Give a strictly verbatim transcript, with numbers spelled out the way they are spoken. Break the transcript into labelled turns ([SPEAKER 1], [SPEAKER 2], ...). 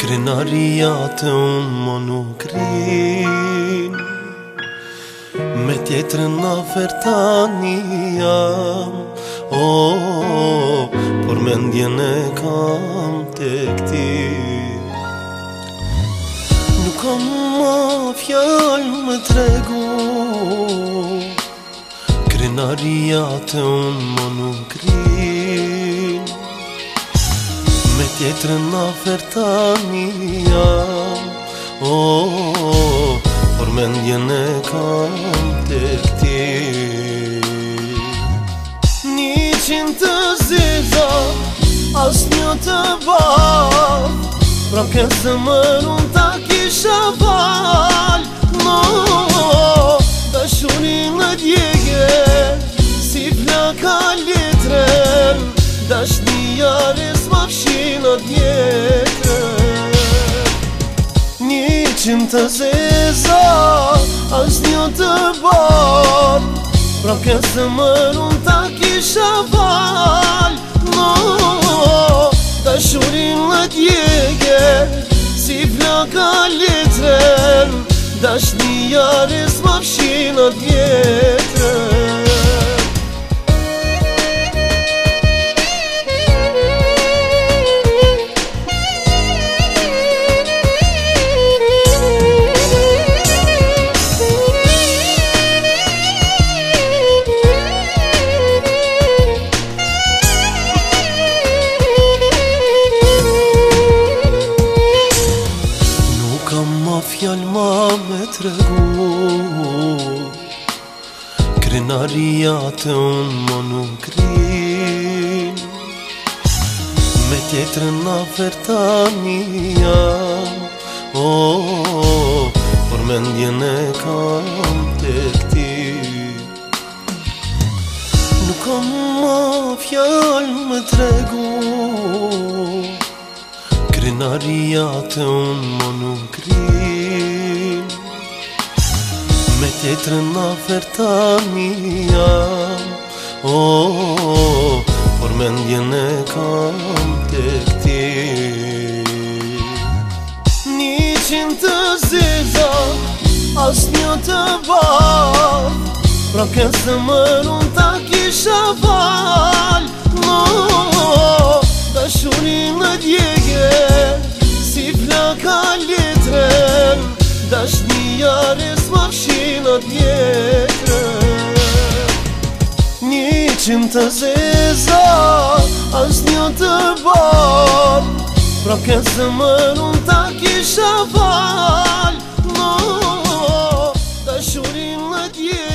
[SPEAKER 1] Krenaria të unë më nuk rin Me tjetërën afer tani jam Oh, por mendjen e kam të këti Nuk kam ma fjallë më tregu Krenaria të unë më nuk rin Me tjetërën afer tani jam Oh, por mendjen e kam të këti Një qind të zeza, as një të bar Pra kësë mërë unë ta kisha val No, dashurin në djegje Si flaka letren Dashnia res ma fshin atjetër Një qind të zeza, as një të bar Pra kësë mërë unë ta kisha val No, dashurin në djegje Si flaka letren Dashnia res ma fshin atjetër Fjallë ma me tregu Krenaria të unë më nuk rin Me tjetërën afer tani jam Oh, por mendjen e kam të këti Nuk kam ma fjallë me tregu Krenaria të unë më nuk rin Me tjetërën afer tani jam Oh, por mendjen e kam të këti Një qind të zeza, as një të bar Pra kësë mërë unë ta kisha val No, dashurin në djegje Si flaka letren Dashnia res ma fshin atjetër Një qind të zeza, as një të bar Pra kësë mërë unë ta kisha val No, dashurin në djegje